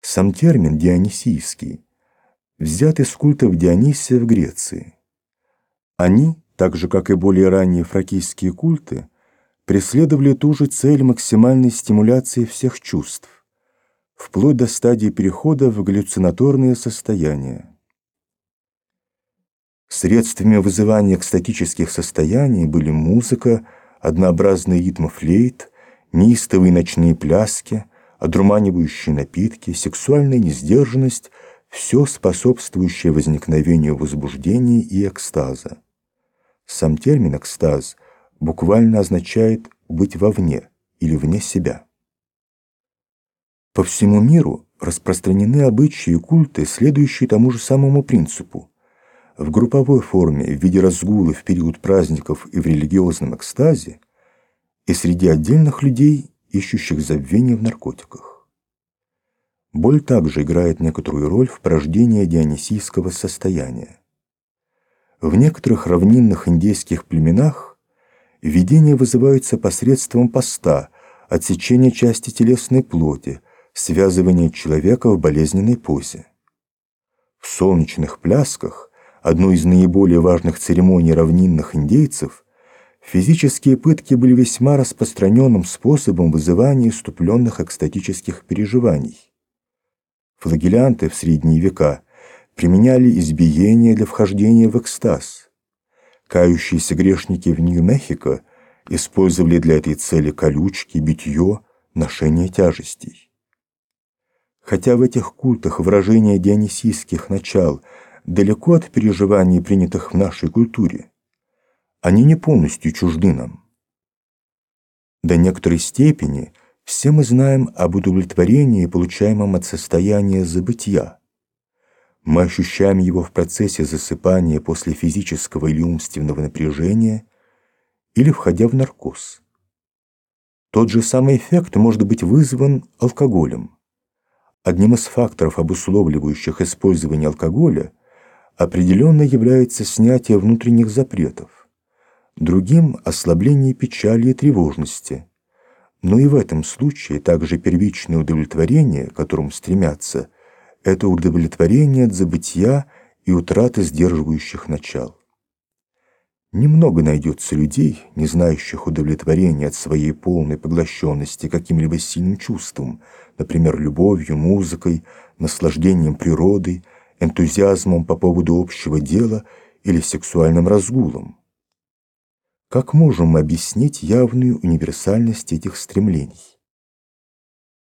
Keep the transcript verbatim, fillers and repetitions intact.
Сам термин «дионисийский» взят из культов Дионисия в Греции. Они, так же как и более ранние фракийские культы, преследовали ту же цель максимальной стимуляции всех чувств, вплоть до стадии перехода в галлюцинаторные состояния. Средствами вызывания экстатических состояний были музыка, однообразные ритмы флейт, неистовые ночные пляски, одурманивающие напитки, сексуальная несдержанность, все способствующее возникновению возбуждения и экстаза. Сам термин «экстаз» буквально означает «быть вовне» или «вне себя». По всему миру распространены обычаи и культы, следующие тому же самому принципу. В групповой форме, в виде разгула в период праздников и в религиозном экстазе, и среди отдельных людей, ищущих забвения в наркотиках. Боль также играет некоторую роль в порождении дионисийского состояния. В некоторых равнинных индейских племенах видения вызываются посредством поста, отсечения части телесной плоти, связывания человека в болезненной позе. В солнечных плясках, одной из наиболее важных церемоний равнинных индейцев, физические пытки были весьма распространенным способом вызывания иступленных экстатических переживаний. Флагелянты в средние века применяли избиение для вхождения в экстаз. Кающиеся грешники в Нью-Мехико использовали для этой цели колючки, битье, ношение тяжестей. Хотя в этих культах выражение дионисийских начал далеко от переживаний, принятых в нашей культуре, они не полностью чужды нам. До некоторой степени все мы знаем об удовлетворении, получаемом от состояния забытья. Мы ощущаем его в процессе засыпания после физического или умственного напряжения или входя в наркоз. Тот же самый эффект может быть вызван алкоголем. Одним из факторов, обусловливающих использование алкоголя, определенно является снятие внутренних запретов. Другим – ослабление печали и тревожности. Но и в этом случае также первичное удовлетворение, к которому стремятся, это удовлетворение от забытия и утраты сдерживающих начал. Немного найдется людей, не знающих удовлетворения от своей полной поглощенности каким-либо сильным чувством, например, любовью, музыкой, наслаждением природой, энтузиазмом по поводу общего дела или сексуальным разгулом. Как можем мы объяснить явную универсальность этих стремлений?